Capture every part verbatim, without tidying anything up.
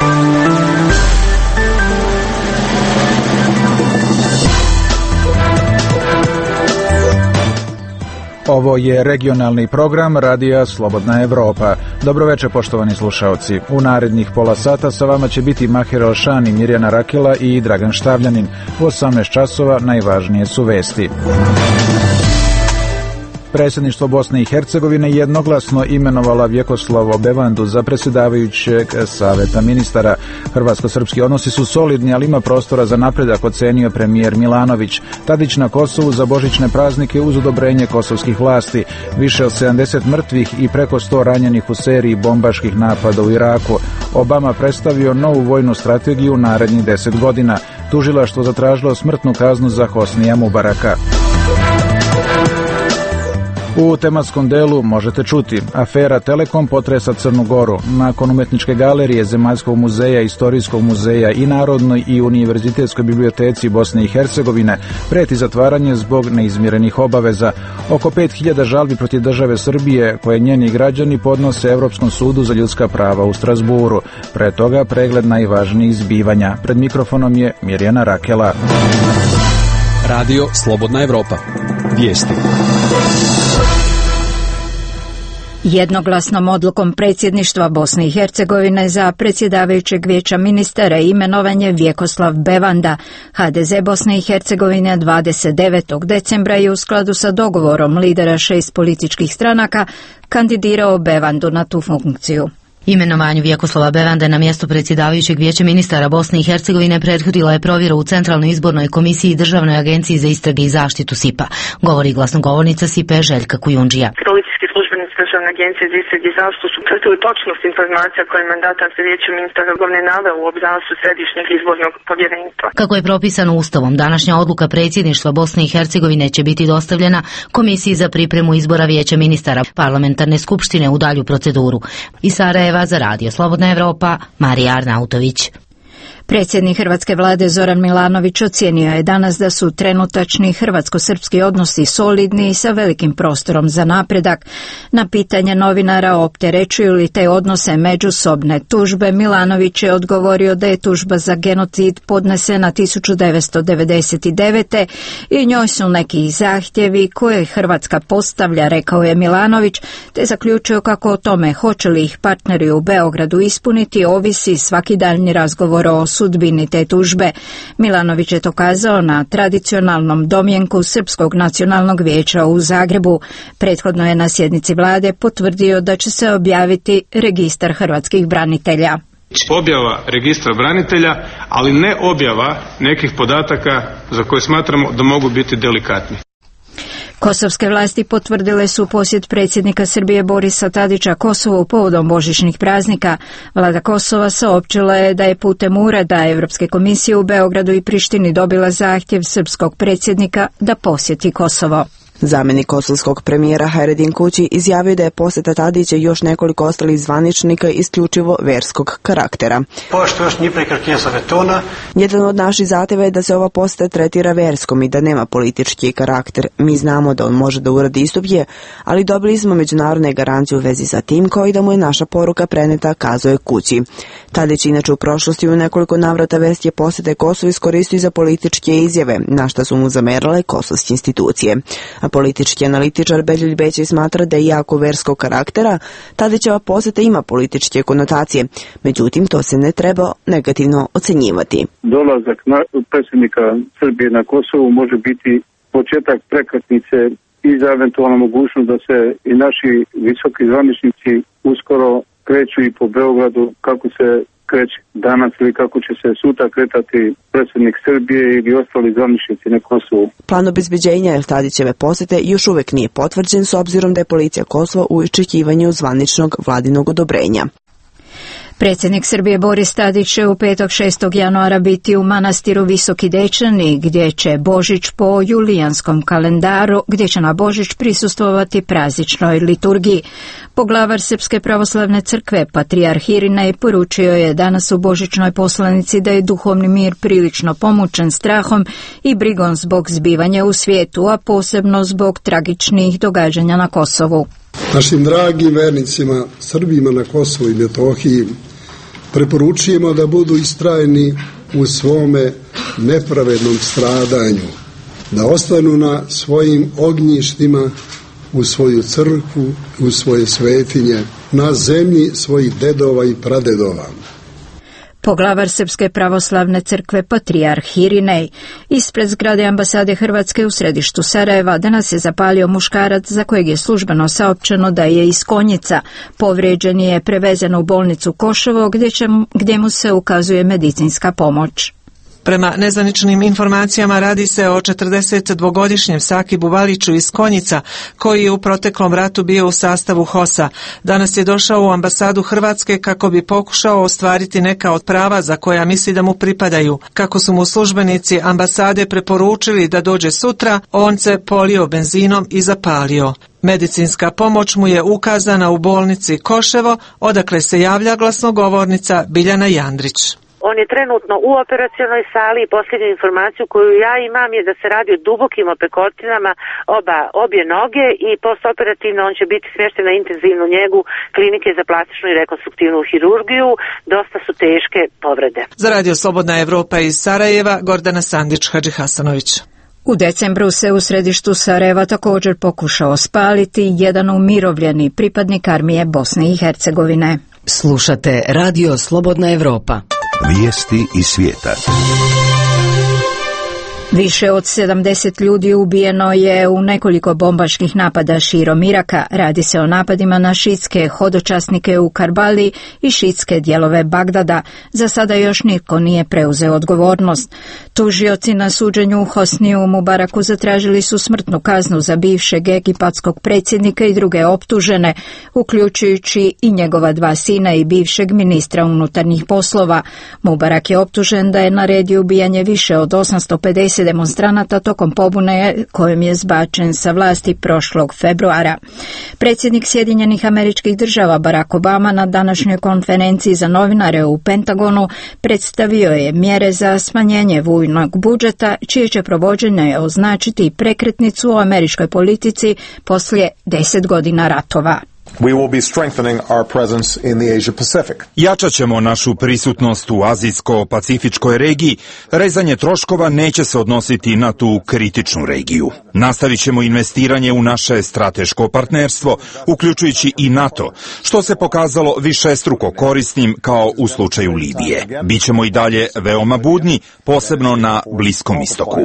Ovo je regionalni program Radija Slobodna Evropa. Dobroveče, poštovani slušaoci. U narednih pola sata sa vama će biti Mahir Elšan i Mirjana Rakela i Dragan Štavljanin. U osamnaest časova najvažnije su vesti. Predsjedništvo Bosne i Hercegovine jednoglasno imenovala Vjekoslava Bevandu za predsjedavajućeg saveta ministara. Hrvatsko-srpski odnosi su solidni, ali ima prostora za napredak, ocenio premijer Milanović. Tadić na Kosovu za božićne praznike uz odobrenje kosovskih vlasti. Više od sedamdeset mrtvih i preko sto ranjenih u seriji bombaških napada u Iraku. Obama predstavio novu vojnu strategiju narednih deset godina. Tužilaštvo zatražilo smrtnu kaznu za Hosnija Mubaraka. U tematskom delu možete čuti: afera Telekom potresa Crnu Goru. Nakon umetničke galerije, Zemaljskog muzeja, Istorijskog muzeja i Narodnoj i Univerzitetskoj biblioteci Bosne i Hercegovine preti zatvaranje zbog neizmirenih obaveza. Oko pet hiljada žalbi protiv države Srbije koje njeni građani podnose Evropskom sudu za ljudska prava u Strasburu. Pre toga pregled najvažnijih zbivanja. Pred mikrofonom je Mirjana Rakela. Radio Slobodna Evropa. Vijesti. Jednoglasnom odlukom predsjedništva Bosne i Hercegovine za predsjedavajućeg vijeća ministara imenovan je Vjekoslav Bevanda. ha de ze Bosne i Hercegovine dvadeset devetog decembra je u skladu sa dogovorom lidera šest političkih stranaka kandidirao Bevandu na tu funkciju. Imenovanju Vjekoslava Bevande na mjesto predsjedavajućeg vijeća ministara Bosne i Hercegovine prethodila je provjera u Centralnoj izbornoj komisiji i Državnoj agenciji za istrage i zaštitu S I P-a. Govori glasnogovornica S I P-a Željka Kujundžija. Policijski službenici Državne agencije za istrage i zaštitu su utvrdili točnost informacija koje je mandatar za vijeće ministara Govne naveo u obrascu Središnjeg izbornog povjerenstva. Kako je propisano Ustavom, današnja odluka predsjedništva Bosne i Hercegovine će biti dostavljena Komisiji za pripremu izbora vijeća ministara Parlamentarne skupštine u dalju proceduru. I Sarajeva za Radio Slobodna Evropa, Marija Arnautović. Predsjednik hrvatske vlade Zoran Milanović ocijenio je danas da su trenutačni hrvatsko-srpski odnosi solidni i sa velikim prostorom za napredak. Na pitanje novinara opterećuju li te odnose međusobne tužbe, Milanović je odgovorio da je tužba za genocid podnesena tisuću devetsto devedeset devete. i njoj su neki zahtjevi koje Hrvatska postavlja, rekao je Milanović, te zaključio kako o tome hoće li ih partneri u Beogradu ispuniti ovisi svaki daljnji razgovor o sudbini te tužbe. Milanović je to kazao na tradicionalnom domjenku Srpskog nacionalnog vijeća u Zagrebu. Prethodno je na sjednici vlade potvrdio da će se objaviti registar hrvatskih branitelja. Objava registra branitelja, ali ne objava nekih podataka za koje smatramo da mogu biti delikatni. Kosovske vlasti potvrdile su posjet predsjednika Srbije Borisa Tadića Kosovu povodom božićnih praznika. Vlada Kosova saopćila je da je putem ureda Evropske komisije u Beogradu i Prištini dobila zahtjev srpskog predsjednika da posjeti Kosovo. Zamjenik kosovskog premijera Hajredin Kući izjavio da je posjeta Tadića i još nekoliko ostalih zvaničnika isključivo verskog karaktera. Jedan od naših zahtjeva je da se ova posjeta tretira verskom i da nema politički karakter. Mi znamo da on može da uradi istupje, ali dobili smo međunarodne garancije u vezi sa tim, kao i da mu je naša poruka preneta, kazao je Kući. Tadić inače u prošlosti u nekoliko navrata vesti je posjete Kosovu iskoristio za političke izjave, na šta su mu zamerale kosovske institucije. A politički analitičar Beljulj Bećej smatra da je jako verskog karaktera, Tadićeva posjeta ima političke konotacije, međutim to se ne treba negativno ocenjivati. Dolazak na, predsjednika Srbije na Kosovu može biti početak prekretnice i za eventualnu mogućnost da se i naši visoki zvaničnici uskoro kreću i po Beogradu kako se kreće danas ili kako će se sutra kretati predsjednik Srbije ili ostali zvaničnici na Kosovu. Plan obezbeđenja Tadićeve posjete još uvijek nije potvrđen s obzirom da je policija Kosova u iščekivanju zvaničnog vladinog odobrenja. Predsjednik Srbije Boris Tadić će u petak šestog januara biti u manastiru Visoki Dečani, gdje će Božić po julijanskom kalendaru, gdje će na Božić prisustvovati prazničnoj liturgiji. Poglavar Srpske pravoslavne crkve, patrijarh Irinej, poručio je danas u božićnoj poslanici da je duhovni mir prilično pomučen strahom i brigom zbog zbivanja u svijetu, a posebno zbog tragičnih događanja na Kosovu. Našim dragim vernicima, Srbima na Kosovu i Metohiji, preporučujemo da budu istrajni u svome nepravednom stradanju, da ostanu na svojim ognjištima, u svoju crkvu, u svoje svetinje, na zemlji svojih dedova i pradedova. Poglavar Srpske pravoslavne crkve patrijarh Irinej ispred zgrade ambasade Hrvatske u središtu Sarajeva danas je zapalio muškarac za kojeg je službeno saopćeno da je iz Konjica. Povrijeđen je prevezen u bolnicu Koševo gdje, će, gdje mu se ukazuje medicinska pomoć. Prema nezvaničnim informacijama radi se o četrdesetdvogodišnjem Sakibu Valiću iz Konjica, koji je u proteklom ratu bio u sastavu H O S-a. Danas je došao u ambasadu Hrvatske kako bi pokušao ostvariti neka od prava za koja misli da mu pripadaju. Kako su mu službenici ambasade preporučili da dođe sutra, on se polio benzinom i zapalio. Medicinska pomoć mu je ukazana u bolnici Koševo, odakle se javlja glasnogovornica Biljana Jandrić. On je trenutno u operacionoj sali i posljednju informaciju koju ja imam je da se radi o dubokim opekotinama oba, obje noge i postoperativno on će biti smješten na intenzivnu njegu klinike za plastičnu i rekonstruktivnu hirurgiju. Dosta su teške povrede. Za Radio Slobodna Evropa iz Sarajeva, Gordana Sandić, Hadži Hasanović. U decembru se u središtu Sarajeva također pokušao spaliti jedan umirovljeni pripadnik armije Bosne i Hercegovine. Slušate Radio Slobodna Evropa. Vijesti iz svijeta. Više od sedamdeset ljudi ubijeno je u nekoliko bombaških napada širom Iraka. Radi se o napadima na šiitske hodočasnike u Karbali i šiitske dijelove Bagdada. Za sada još nitko nije preuzeo odgovornost. Tužioci na suđenju u Hosniju Mubaraku zatražili su smrtnu kaznu za bivšeg egipatskog predsjednika i druge optužene, uključujući i njegova dva sina i bivšeg ministra unutarnjih poslova. Mubarak je optužen da je naredio ubijanje više od osamsto pedeset demonstranata tokom pobune kojom je zbačen sa vlasti prošlog februara. Predsjednik Sjedinjenih Američkih Država Barack Obama na današnjoj konferenciji za novinare u Pentagonu predstavio je mjere za smanjenje vojnog budžeta, čije će provođenje označiti prekretnicu u američkoj politici poslije deset godina ratova. We will be strengthening our presence in the Asia Pacific. Jačat ćemo našu prisutnost u azijsko-pacifičkoj regiji. Rezanje troškova neće se odnositi na tu kritičnu regiju. Nastavit ćemo investiranje u naše strateško partnerstvo, uključujući i NATO, što se pokazalo višestruko korisnim kao u slučaju Libije. Bićemo i dalje veoma budni, posebno na Bliskom istoku.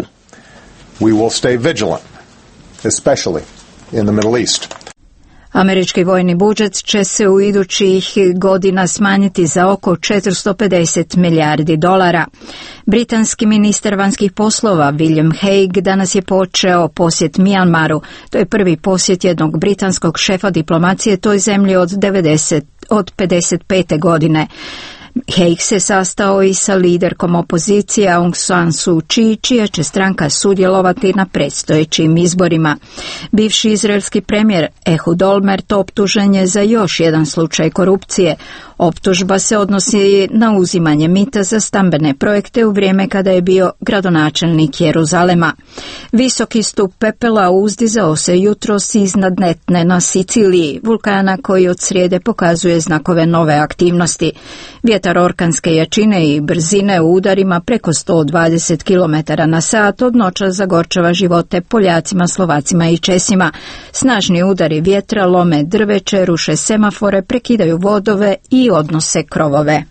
We will stay vigilant, especially in the Middle East. Američki vojni budžet će se u idućih godina smanjiti za oko četiristo pedeset milijardi dolara. Britanski ministar vanjskih poslova William Hague danas je počeo posjet Mijanmaru. To je prvi posjet jednog britanskog šefa diplomacije toj zemlji od, devedeset, od pedeset pete godine. Hague se sastao i sa liderkom opozicije Aung San Suu Kyi, čija će stranka sudjelovati na predstojećim izborima. Bivši izraelski premijer Ehud Olmert optužen je za još jedan slučaj korupcije. Optužba se odnosi na uzimanje mita za stambene projekte u vrijeme kada je bio gradonačelnik Jeruzalema. Visoki stup pepela uzdizao se jutros iznad Etne na Siciliji, vulkana koji od srijede pokazuje znakove nove aktivnosti. Vjetar orkanske jačine i brzine u udarima preko sto dvadeset kilometara na sat od noća zagorčava živote Poljacima, Slovacima i Česima. Snažni udari vjetra lome drveće, ruše semafore, prekidaju vodove i odnose krovove.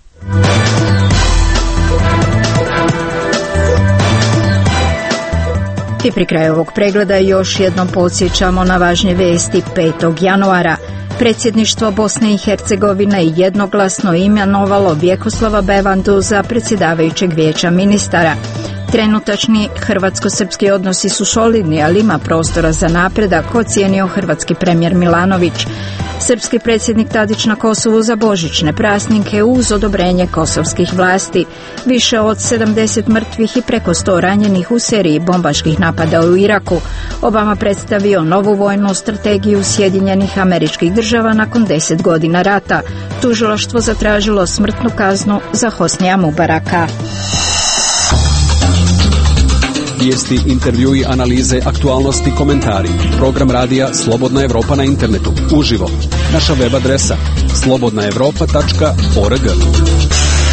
I pri kraju ovog pregleda još jednom podsjećamo na važne vijesti. Petog januara Predsjedništvo Bosne i Hercegovine jednoglasno imenovalo Vjekoslava Bevandu za predsjedavajućeg vijeća ministara. Trenutačni hrvatsko-srpski odnosi su solidni, ali ima prostora za napredak, ocijenio hrvatski premijer Milanović. Srpski predsjednik Tadić na Kosovu za božićne praznike uz odobrenje kosovskih vlasti. Više od sedamdeset mrtvih i preko sto ranjenih u seriji bombaških napada u Iraku. Obama predstavio novu vojnu strategiju Sjedinjenih Američkih Država nakon deset godina rata. Tužilaštvo zatražilo smrtnu kaznu za Hosnija Mubaraka. Vijesti, intervjui, analize, aktualnosti, komentari. Program radija Slobodna Evropa na internetu. Uživo. Naša web adresa slobodna evropa tačka org.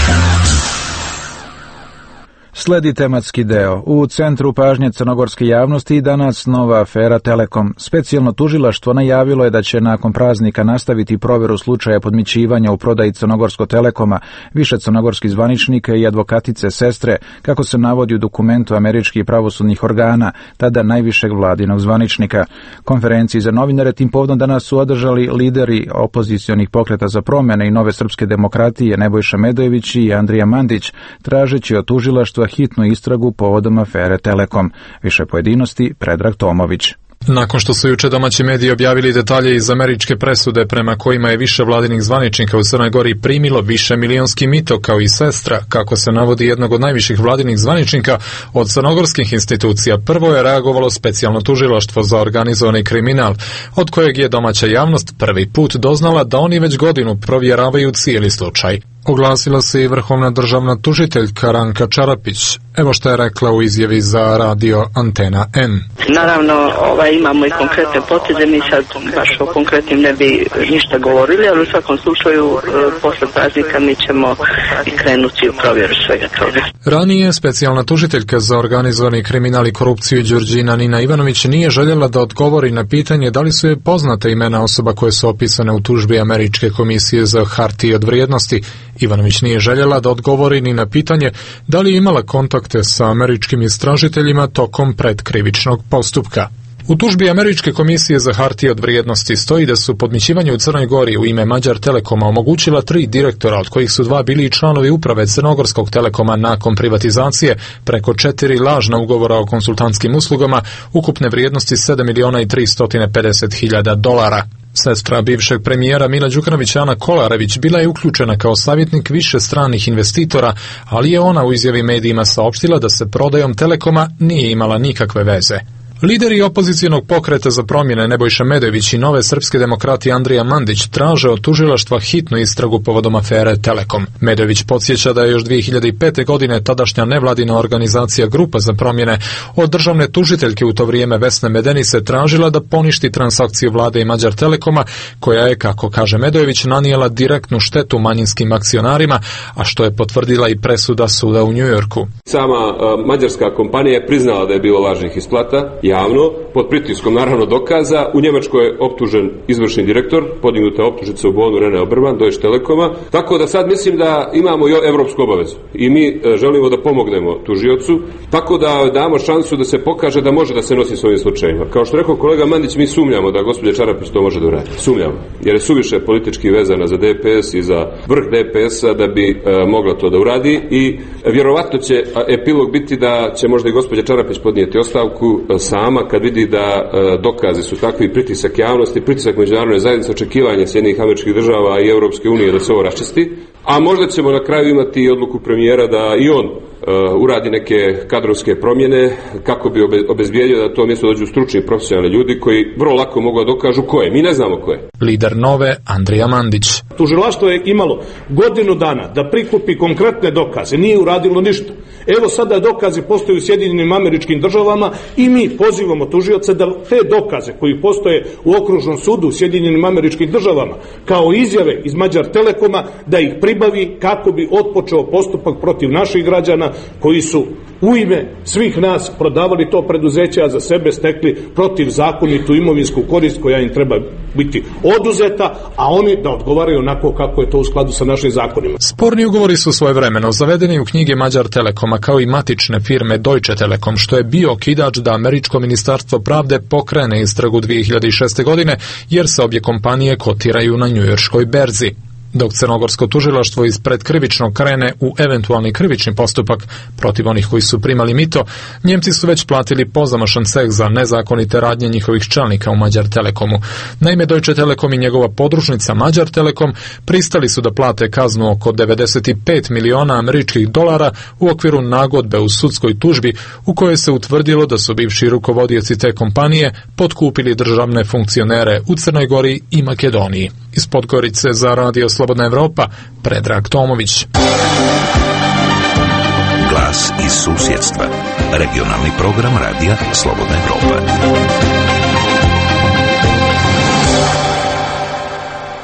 Sledi tematski deo. U centru pažnje crnogorske javnosti danas nova afera Telekom. Specijalno tužilaštvo najavilo je da će nakon praznika nastaviti provjeru slučaja podmićivanja u prodaji Crnogorskog Telekoma, više crnogorskih zvaničnika i advokatice sestre, kako se navodi u dokumentu američkih pravosudnih organa, tada najvišeg vladinog zvaničnika. Konferenciji za novinare tim povodom danas su održali lideri opozicionih pokreta za promjene i Nove srpske demokratije Nebojša Medojević i Andrija Mandić, tražeći od tužilaštva hitnu istragu povodom afere Telekom. Više pojedinosti Predrag Tomović. Nakon što su juče domaći mediji objavili detalje iz američke presude prema kojima je više vladinih zvaničnika u Crnoj Gori primilo više milionski mito kao i sestra, kako se navodi jednog od najviših vladinih zvaničnika od crnogorskih institucija, prvo je reagovalo specijalno tužilaštvo za organizovani kriminal, od kojeg je domaća javnost prvi put doznala da oni već godinu provjeravaju cijeli slučaj. Oglasila se i vrhovna državna tužiteljka Ranka Čarapić. Evo što je rekla u izjavi za radio Antena N. Naravno, ovaj, imamo i konkretne poteze, mi sad baš o konkretnim ne bi ništa govorili, ali u svakom slučaju e, posle praznika mi ćemo i krenuti u provjeru svega toga. Ranije specijalna tužiteljka za organizovani kriminal i korupciju Đurđina Nina Ivanović nije željela da odgovori na pitanje da li su je poznate imena osoba koje su opisane u tužbi Američke komisije za hartije od vrijednosti. Ivanović nije željela da odgovori ni na pitanje da li je imala kontakte sa američkim istražiteljima tokom predkrivičnog postupka. U tužbi Američke komisije za hartije od vrijednosti stoji da su podmićivanje u Crnoj Gori u ime Mađar Telekoma omogućila tri direktora, od kojih su dva bili i članovi uprave Crnogorskog Telekoma nakon privatizacije, preko četiri lažna ugovora o konsultantskim uslugama ukupne vrijednosti sedam miliona i tristo pedeset hiljada dolara. Sestra bivšeg premijera Mila Đukanovića Ana Kolarević bila je uključena kao savjetnik više stranih investitora, ali je ona u izjavi medijima saopštila da se prodajom Telekoma nije imala nikakve veze. Lideri opozicionog pokreta za promjene Nebojša Medojević i Nove srpske demokratije Andrija Mandić traže od tužilaštva hitnu istragu povodom afere Telekom. Medojević podsjeća da je još dvije hiljade pete. godine tadašnja nevladina organizacija Grupa za promjene od državne tužiteljke u to vrijeme Vesne Medenice tražila da poništi transakciju vlade i Mađar Telekoma, koja je, kako kaže Medojević, nanijela direktnu štetu manjinskim akcionarima, a što je potvrdila i presuda suda u Njujorku. Sama uh, mađarska kompanija je priznala da je bilo lažnih isplata javno, pod pritiskom naravno dokaza. U Njemačkoj je optužen izvršni direktor, podignuta je optužnica u Bonu Rene Oberman, Deutsche Telekoma, tako da sad mislim da imamo i evropsku obavezu i mi e, želimo da pomognemo tužiocu, tako da damo šansu da se pokaže da može da se nosi s ovim slučajima. Kao što rekao kolega Mandić, mi sumnjamo da gospođa Čarapić to može da uradi. Sumnjamo, jer je suviše politički vezana za D P S i za vrh D P S-a da bi e, mogla to da uradi i vjerovatno će epilog biti da će možda i gospođa Čarapić podnijeti ostavku e, sama kad vidi da e, dokazi su takvi, pritisak javnosti, pritisak međunarodne zajednice, očekivanje Sjedinjenih Američkih Država i Europske unije da se ovo raščisti, a možda ćemo na kraju imati i odluku premijera da i on e, uradi neke kadrovske promjene kako bi obe, obezbijedio da to mjesto dođu stručni profesionalni ljudi koji vrlo lako mogu da dokažu ko je. Mi ne znamo ko je. Lider Nove, Andrija Mandić. Tužilaštvo je imalo godinu dana da prikupi konkretne dokaze, nije uradilo ništa. Evo sada dokazi postoje u Sjedinjenim Američkim Državama i mi pozivamo tužioce da te dokaze koji postoje u okružnom sudu u Sjedinjenim Američkim Državama kao izjave iz Mađar Telekoma da ih pribavi kako bi otpočeo postupak protiv naših građana koji su u ime svih nas prodavali to preduzeće, a za sebe stekli protivzakonitu imovinsku korist koja im treba biti oduzeta, a oni da odgovaraju onako kako je to u skladu sa našim zakonima. Sporni ugovori su svojevremeno zavedeni u knjige Mađar Telekoma kao i matične firme Deutsche Telekom, što je bio okidač da Američko ministarstvo pravde pokrene istragu dvije hiljade šeste. godine, jer se obje kompanije kotiraju na njujorškoj berzi. Dok crnogorsko tužilaštvo iz predkrivičnog krene u eventualni krivični postupak protiv onih koji su primali mito, Njemci su već platili pozamašan ceh za nezakonite radnje njihovih čelnika u Mađar Telekomu. Naime, Deutsche Telekom i njegova podružnica Mađar Telekom pristali su da plate kaznu oko devedeset pet miliona američkih dolara u okviru nagodbe u sudskoj tužbi u kojoj se utvrdilo da su bivši rukovodioci te kompanije potkupili državne funkcionere u Crnoj Gori i Makedoniji. Iz Podgorice za radio Slobodna Evropa, Predrag Tomović. Glas iz susjedstva. Regionalni program radija Slobodna Evropa.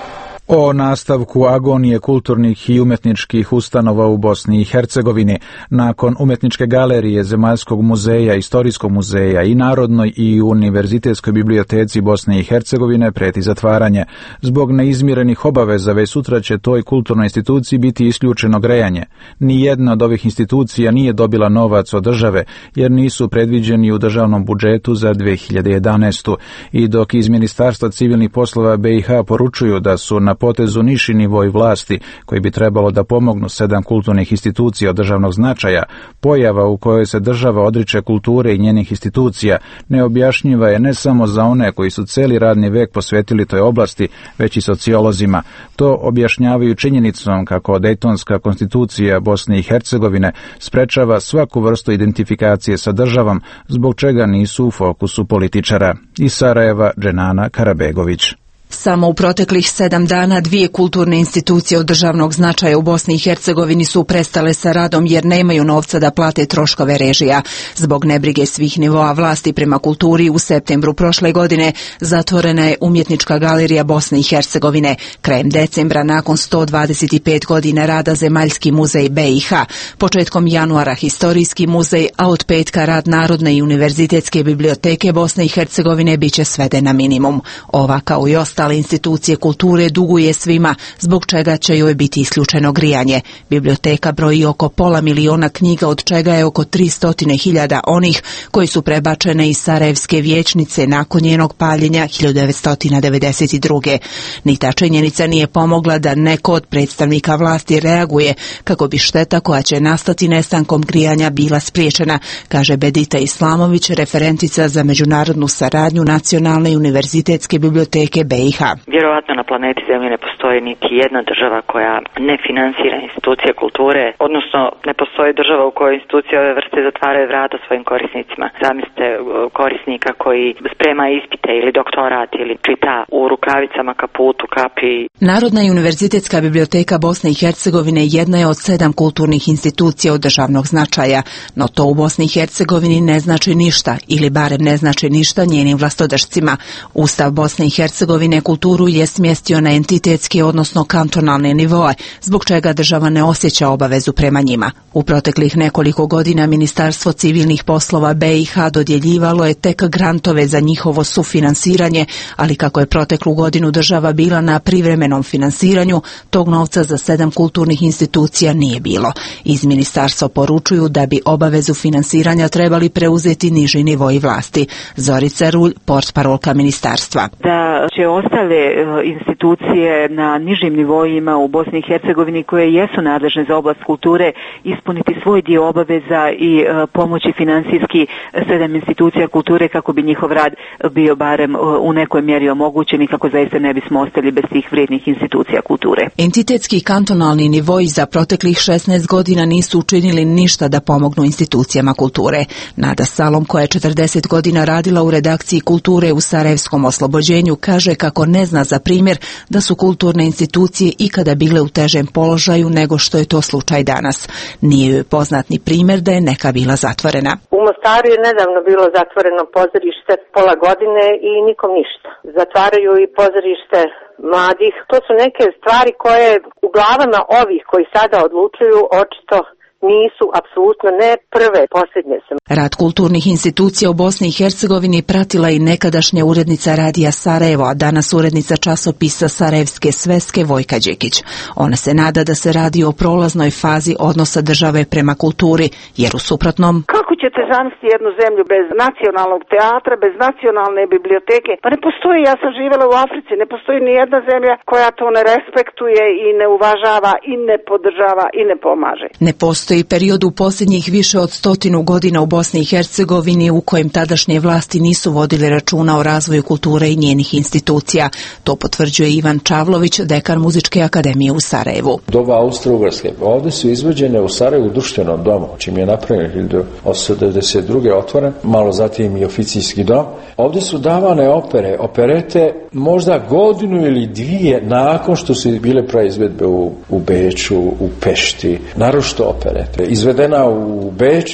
O nastavku agonije kulturnih i umetničkih ustanova u Bosni i Hercegovini nakon Umetničke galerije, Zemaljskog muzeja, Istorijskog muzeja i Narodnoj i Univerzitetskoj biblioteci Bosne i Hercegovine preti zatvaranje. Zbog neizmirenih obaveza već sutra će toj kulturnoj instituciji biti isključeno grejanje. Nijedna od ovih institucija nije dobila novac od države jer nisu predviđeni u državnom budžetu za dve hiljade jedanaestu. I dok iz Ministarstva civilnih poslova B i H poručuju da su na potezu niži nivoi vlasti koji bi trebalo da pomognu sedam kulturnih institucija od državnog značaja, pojava u kojoj se država odriče kulture i njenih institucija neobjašnjiva je ne samo za one koji su celi radni vek posvetili toj oblasti, već i sociolozima. To objašnjavaju činjenicom kako Dejtonska konstitucija Bosne i Hercegovine sprečava svaku vrstu identifikacije sa državom, zbog čega nisu u fokusu političara. Iz Sarajeva, Dženana Karabegović. Samo u proteklih sedam dana dvije kulturne institucije od državnog značaja u Bosni i Hercegovini su prestale sa radom jer nemaju novca da plate troškove režija. Zbog nebrige svih nivoa vlasti prema kulturi u septembru prošle godine zatvorena je Umjetnička galerija Bosne i Hercegovine. Krajem decembra, nakon sto dvadeset pet godina rada, Zemaljski muzej B i H. Početkom januara Historijski muzej, a od petka rad Narodne i Univerzitetske biblioteke Bosne i Hercegovine biće sveden na minimum. Ova, kao i ostale institucije kulture, duguje svima, zbog čega će joj biti isključeno grijanje. Biblioteka broji oko pola miliona knjiga, od čega je oko tristo hiljada onih koji su prebačene iz Sarajevske vijećnice nakon njenog paljenja hiljadu devetsto devedeset druge. Ni ta činjenica nije pomogla da neko od predstavnika vlasti reaguje kako bi šteta koja će nastati nestankom grijanja bila spriječena, kaže Bedita Islamović, referentica za međunarodnu saradnju Nacionalne i Univerzitetske biblioteke B i H. Vjerovatno na planeti Zemlji ne postoji niti jedna država koja ne finansira institucije kulture, odnosno ne postoji država u kojoj institucije ove vrste zatvaraju vrata svojim korisnicima. Zamislite korisnika koji sprema ispite ili doktorat ili čita u rukavicama, kaputu, kapi. Narodna i Univerzitetska biblioteka Bosne i Hercegovine jedna je od sedam kulturnih institucija od državnog značaja, no to u Bosni i Hercegovini ne znači ništa, ili barem ne znači ništa njenim vlastodržcima. Ustav Bosne i Hercegovine kulturu je smjestio na entitetski, odnosno kantonalne nivoe, zbog čega država ne osjeća obavezu prema njima. U proteklih nekoliko godina Ministarstvo civilnih poslova B i H dodjeljivalo je tek grantove za njihovo sufinansiranje, ali kako je proteklu godinu država bila na privremenom finansiranju, tog novca za sedam kulturnih institucija nije bilo. Iz ministarstva poručuju da bi obavezu finansiranja trebali preuzeti niži nivoi vlasti. Zorica Rulj, portparolka ministarstva. Da će ostale institucije na nižim nivoima u Bosni i Hercegovini koje jesu nadležne za oblast kulture ispuniti svoj dio obaveza i pomoći financijski sedam institucija kulture kako bi njihov rad bio barem u nekoj mjeri omogućen i kako zaista ne bismo ostali bez tih vrijednih institucija kulture. Entitetski i kantonalni nivoi za proteklih šesnaest godina nisu učinili ništa da pomognu institucijama kulture. Nada Salom, koja je četrdeset godina radila u redakciji kulture u Sarajevskom oslobođenju, kaže kako ne zna za primjer da su kulturne institucije ikada bile u težem položaju nego što je to slučaj danas. Nije joj poznat ni primjer da je neka bila zatvorena. U Mostaru je nedavno bilo zatvoreno pozorište pola godine i nikom ništa. Zatvaraju i pozorište mladih. To su neke stvari koje u glavama ovih koji sada odlučuju očito nisu apsolutno ne prve, posljednje sam. Rad kulturnih institucija u Bosni i Hercegovini pratila i nekadašnja urednica radija Sarajevo, a danas urednica časopisa Sarajevske sveske Vojka Đekić. Ona se nada da se radi o prolaznoj fazi odnosa države prema kulturi, jer u suprotnom... Kako ćete zamisliti jednu zemlju bez nacionalnog teatra, bez nacionalne biblioteke? Pa ne postoji, ja sam živjela u Africi, ne postoji ni jedna zemlja koja to ne respektuje i ne uvažava i ne podržava i ne pomaže. Ne postoji period u posljednjih više od stotinu godina u Bosni i Hercegovini u kojem tadašnje vlasti nisu vodile računa o razvoju kulture i njenih institucija. To potvrđuje Ivan Čavlović, dekan Muzičke akademije u Sarajevu. Doba Austro-Ugarske. Ovdje su izvođene u Sarajevu društvenom domu, čim je napravljen hiljadu osamsto devedeset druge otvoren, malo zatim i oficijski dom. Ovdje su davane opere, operete možda godinu ili dvije nakon što su bile proizvedbe u, u Beču, u Pešti, naročito operete. Izvedena u Beču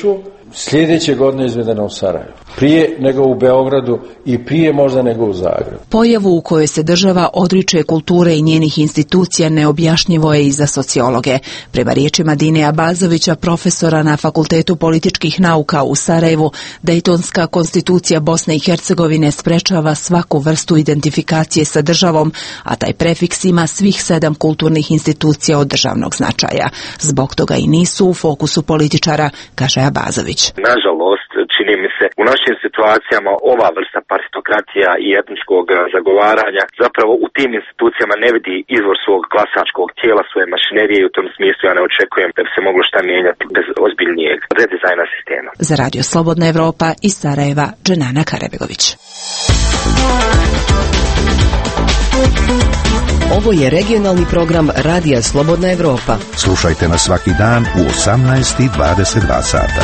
sljedeće godine izvedena u Sarajevu. Prije nego u Beogradu i prije možda nego u Zagrebu. Pojavu u kojoj se država odriče kulture i njenih institucija neobjašnjivo je i za sociologe. Prema riječima Dine Abazovića, profesora na Fakultetu političkih nauka u Sarajevu, Dejtonska konstitucija Bosne i Hercegovine sprečava svaku vrstu identifikacije sa državom, a taj prefiks ima svih sedam kulturnih institucija od državnog značaja. Zbog toga i nisu u fokusu političara, kaže Abazović. Nažalost, čini mi se, u našim situacijama ova vrsta partitokratija i etničkog zagovaranja zapravo u tim institucijama ne vidi izvor svog glasačkog tijela, svoje mašinerije i u tom smislu ja ne očekujem da bi se moglo šta mijenjati bez ozbiljnijeg redizajna sistema. Za Radio Slobodna Evropa iz Sarajeva, Dženana Karabegović. Ovo je regionalni program Radija Slobodna Evropa. Slušajte nas svaki dan u osamnaest i dvadeset dva sata.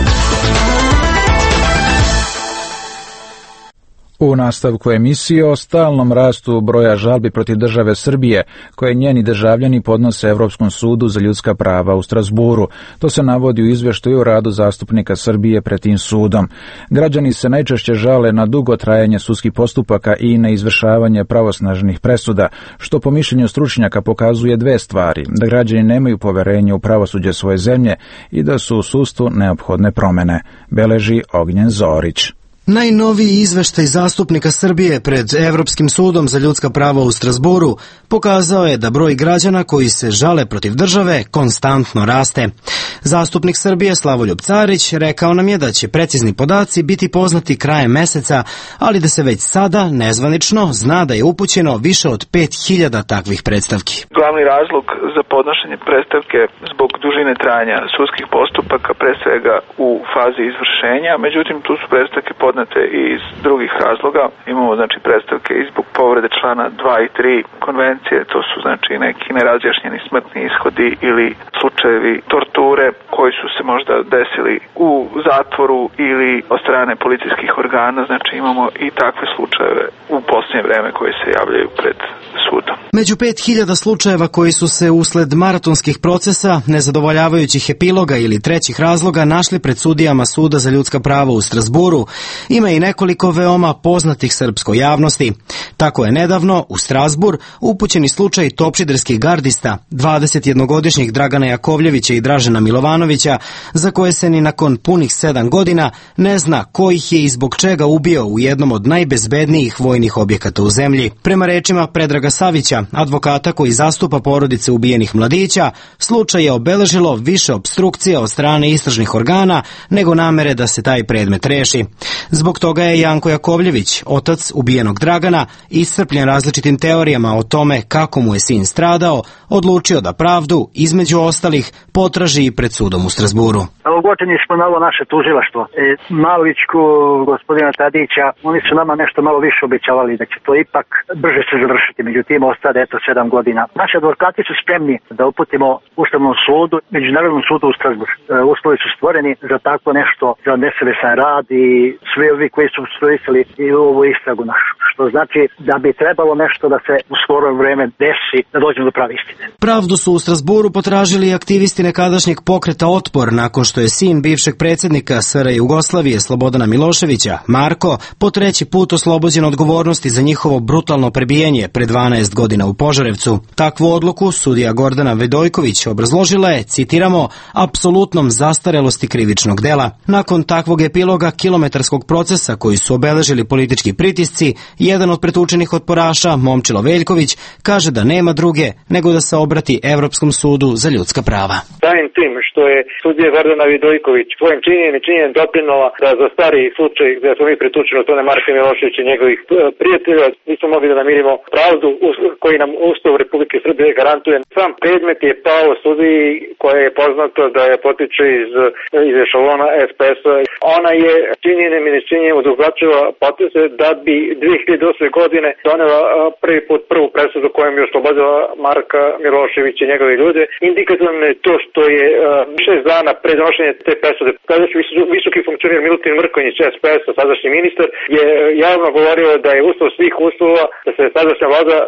U nastavku emisije o stalnom rastu broja žalbi protiv države Srbije, koje njeni državljani podnose Evropskom sudu za ljudska prava u Strasburu. To se navodi u izveštaju o radu zastupnika Srbije pred tim sudom. Građani se najčešće žale na dugo trajanje sudskih postupaka i na izvršavanje pravosnažnih presuda, što po mišljenju stručnjaka pokazuje dve stvari: da građani nemaju poverenje u pravosuđe svoje zemlje i da su u sudstvu neophodne promene, beleži Ognjen Zorić. Najnoviji izveštaj zastupnika Srbije pred Evropskim sudom za ljudska prava u Strasburu pokazao je da broj građana koji se žale protiv države konstantno raste. Zastupnik Srbije Slavoljub Carić rekao nam je da će precizni podaci biti poznati krajem meseca, ali da se već sada nezvanično zna da je upućeno više od pet hiljada takvih predstavki. Glavni razlog za podnošenje predstavke zbog dužine trajanja sudskih postupaka pre svega u fazi izvršenja, međutim tu su predstavke podnete i iz drugih razloga. Imamo znači predstavke i zbog povrede člana dva i tri konvencije, to su znači neki nerazjašnjeni smrtni ishodi ili slučajevi torture koji su se možda desili u zatvoru ili od strane policijskih organa, znači imamo i takve slučajeve u posljednje vreme koji se javljaju pred sudom. Među pet hiljada slučajeva koji su se usled maratonskih procesa, nezadovoljavajućih epiloga ili trećih razloga našli pred sudijama Suda za ljudska prava u Strasburu, ima i nekoliko veoma poznatih srpskoj javnosti. Tako je nedavno u Strasbur upućeni slučaj topčiderskih gardista, dvadesetjednogodišnjih Dragana Jakovljevića i Dražena Milovanovića, za koje se ni nakon punih sedam godina ne zna ko ih je i zbog čega ubio u jednom od najbezbednijih vojnih objekata u zemlji. Prema rečima Predraga Savića, advokata koji zastupa porodice ubijenih mladića, slučaj je obeležilo više opstrukcija od strane istražnih organa nego namere da se taj predmet reši. Zbog toga je Janko Jakovljević, otac ubijenog Dragana, iscrpljen različitim teorijama o tome kako mu je sin stradao, odlučio da pravdu, između ostalih, potraži i pred sudom u Strasburu. Ogočeni smo na ovo naše tužilaštvo. E, Malovićku, gospodina Tadića, oni su nama nešto malo više obećavali da će to ipak brže se završiti, međutim ostade eto sedam godina. Naši advokati su spremni da uputimo Ustavnom sudu, Međunarodnom sudu u Strasbur. E, uslovi su stvoreni za tako nešto, za nesavesan rad i svi ovi koji su stroisali i u ovu istragu našu. Što znači da bi trebalo nešto da se u skoro vreme desi, da dođemo do prave istine. Pravdu su u Strasburu potražili aktivisti nekadašnjeg pokreta Otpor nakon što je sin bivšeg predsjednika S R Jugoslavije Slobodana Miloševića, Marko, po treći put oslobođen odgovornosti za njihovo brutalno prebijanje pre dvanaest godina u Požarevcu. Takvu odluku sudija Gordana Vedojković obrazložila je, citiramo, apsolutnom zastarelosti krivičnog dela. Nakon takvog epiloga kilometarskog procesa koji su obeležili politički pritisci, jedan od pretučenih otporaša, Momčilo Veljković, kaže da nema druge nego da se obrati Evropskom sudu za ljudska prava. Samim tim što je sudija Gordana Vidojković svojim činjenjem i činjenjem doprinula da za stariji slučaj gdje smo mi pretučili od tone Marka Miloševića i njegovih prijatelja, nismo mogli da namirimo pravdu koji nam Ustav Republike Srbije garantuje. Sam predmet je pao sudiji koja je poznato da je potiče iz, iz ešalona S P S-a. Ona je činjenjem i nečinjenjem odugovlačila poteze da bi dve hiljade osme godine donela prvi put prvu presudu kojom je oslobodila Marka Miloševića i njegove ljude. Indikativno je to što je šest dana pre donošenja te presude tadašnji visoki funkcioner Milutin Mrkonjić S P S-a, sadašnji ministar, je javno govorio da je uslov svih uslova da se sadašnja vlada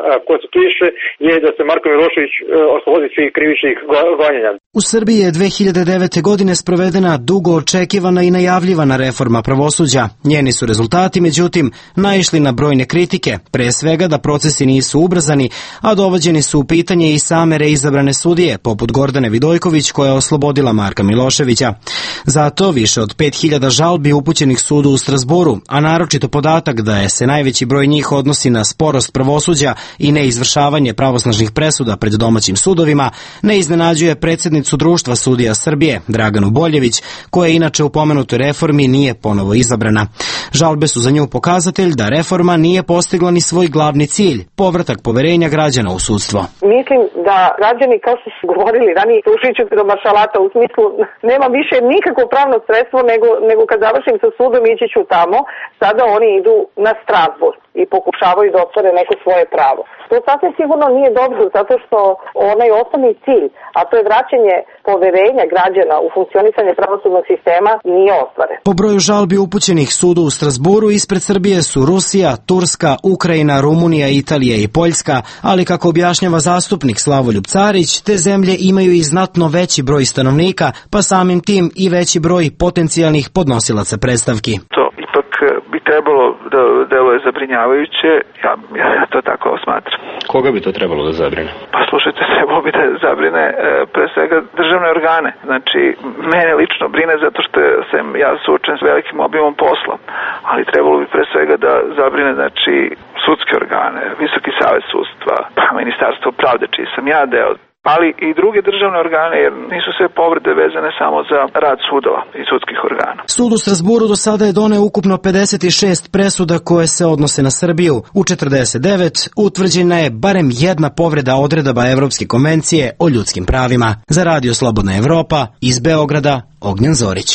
piše je da se Marko Milošević oslobodi svih krivičnih gonjenja. U Srbiji je dve hiljade devete. godine sprovedena dugo očekivana i najavljivana reforma pravosuđa. Njeni su rezultati, međutim, naišli na brojne kritike, pre svega da procesi nisu ubrzani, a dovođeni su u pitanje i same reizabrane sudije, poput Gordane Vidojković koja je oslobodila Marka Miloševića. Zato više od pet hiljada žalbi upućenih sudu u Strazburu, a naročito podatak da je se najveći broj njih odnosi na sporost pravosuđa i neizvršavanje pravosnažnih presuda pred domaćim sudovima, ne iznenađuje predsjednicu Društva sudija Srbije, Draganu Boljević, koja inače u pomenutoj reformi nije ponovo izabrana. Žalbe su za nju pokazatelj da reforma nije postigla ni svoj glavni cilj, povratak poverenja građana u sudstvo. Mislim da građani, kao što su govorili ranije, slušajući do maršalata, u smislu nema više nikakvo pravno sredstvo nego, nego kad završim sa sudom ići ću tamo, sada oni idu na Strasbourg i pokušavaju da ostvare neko svoje pravo. To sasvim sigurno nije dobro, zato što onaj osnovni cilj, a to je vraćanje poverenja građana u funkcionisanje pravosudnog sistema, nije ostvaren. Po broju žalbi upućenih sudu u Strazburu ispred Srbije su Rusija, Turska, Ukrajina, Rumunija, Italija i Poljska, ali kako objašnjava zastupnik Slavoljub Carić, te zemlje imaju i znatno veći broj stanovnika, pa samim tim i veći broj potencijalnih podnosilaca predstavki. To ipak bi trebalo da deluje zabrinjavajuće, ja, ja, ja to tako smatram. Koga bi to trebalo da zabrine? Pa slušajte, trebalo bi da zabrine e, pre svega državne organe. Znači, mene lično brine zato što sam ja suočen s velikim obimom posla, ali trebalo bi pre svega da zabrine, znači, sudske organe, Visoki savet sudstva, pa Ministarstvo pravde, čiji sam ja deo, ali i druge državne organe, jer nisu sve povrede vezane samo za rad sudova i sudskih organa. Sud u Strazburu do sada je doneo ukupno pedeset šest presuda koje se odnose na Srbiju. U četrdeset devet utvrđena je barem jedna povreda odredaba Evropske konvencije o ljudskim pravima. Za Radio Slobodna Evropa, iz Beograda, Ognjen Zorić.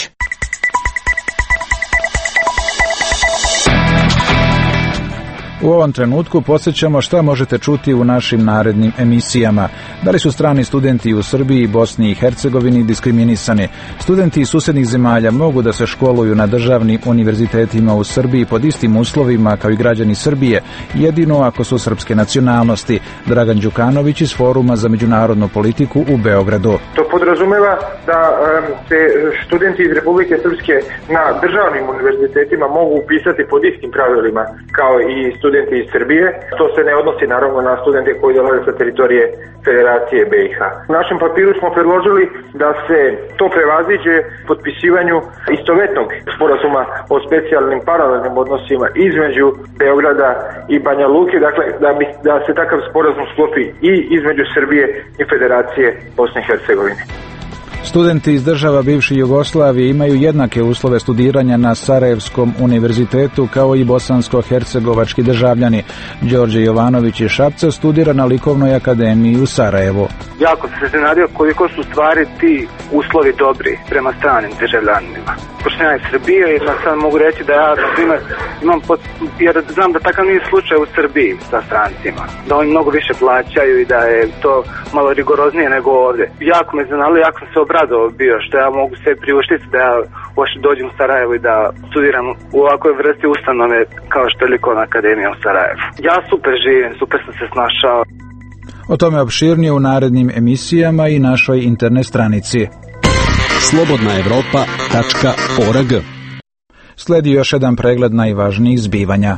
U ovom trenutku podsjećamo šta možete čuti u našim narednim emisijama. Da li su strani studenti u Srbiji i Bosni i Hercegovini diskriminisani? Studenti iz susednih zemalja mogu da se školuju na državnim univerzitetima u Srbiji pod istim uslovima kao i građani Srbije, jedino ako su srpske nacionalnosti. Dragan Đukanović iz Foruma za međunarodnu politiku u Beogradu. To podrazumeva da se studenti iz Republike Srpske na državnim univerzitetima mogu upisati pod istim pravilima kao i studenti studenti iz Srbije. To se ne odnosi naravno na studente koji dolaze sa teritorije Federacije B i H. U našem papiru smo predložili da se to prevaziđe potpisivanju istovetnog sporazuma o specijalnim paralelnim odnosima između Beograda i Banja Luke, dakle da, bi, da se takav sporazum sklopi i između Srbije i Federacije Bosne i Hercegovine. Studenti iz država bivše Jugoslavije imaju jednake uslove studiranja na Sarajevskom univerzitetu kao i bosansko-hercegovački državljani. Đorđe Jovanović iz Šapca studira na Likovnoj akademiji u Sarajevu. Jako se iznenadio koliko su stvari ti uslovi dobri prema stranim državljanima. Pošto ja iz Srbije i sad mogu reći da ja primjer, imam pot, jer znam da takav nije slučaj u Srbiji sa strancima. Da oni mnogo više plaćaju i da je to malo rigoroznije nego ovdje. Jako me iznenadilo, jako sam se obradovao bio što ja mogu se priuštiti da ja uopšte dođem u Sarajevo i da studiram u ovakvoj vrsti ustanove kao što je Likovna akademija u Sarajevu. Ja super živim, super sam se snašao. O tome opširnije u narednim emisijama i našoj internet stranici. slobodna evropa tačka org. Sledi još jedan pregled najvažnijih zbivanja.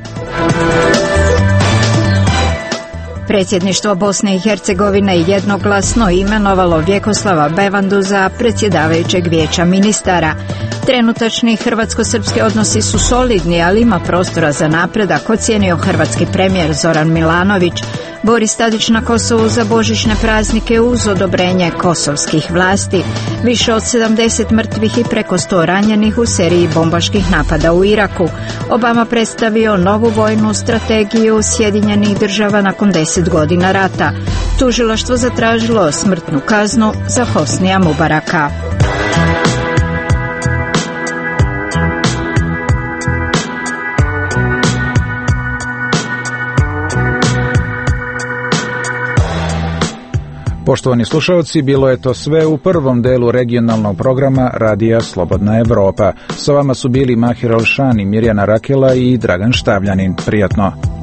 Predsjedništvo Bosne i Hercegovine jednoglasno imenovalo Vjekoslava Bevandu za predsjedavajućeg vijeća ministara. Trenutačni hrvatsko-srpski odnosi su solidni, ali ima prostora za napredak, ocijenio hrvatski premijer Zoran Milanović. Boris Tadić na Kosovu za božićne praznike uz odobrenje kosovskih vlasti. Više od sedamdeset mrtvih i preko sto ranjenih u seriji bombaških napada u Iraku. Obama predstavio novu vojnu strategiju Sjedinjenih država nakon deset godina rata. Tužilaštvo zatražilo smrtnu kaznu za Hosnija Mubaraka. Poštovani slušalci, bilo je to sve u prvom delu regionalnog programa Radija Slobodna Evropa. Sa vama su bili Mahir Olšani, Mirjana Rakela i Dragan Štavljanin. Prijatno.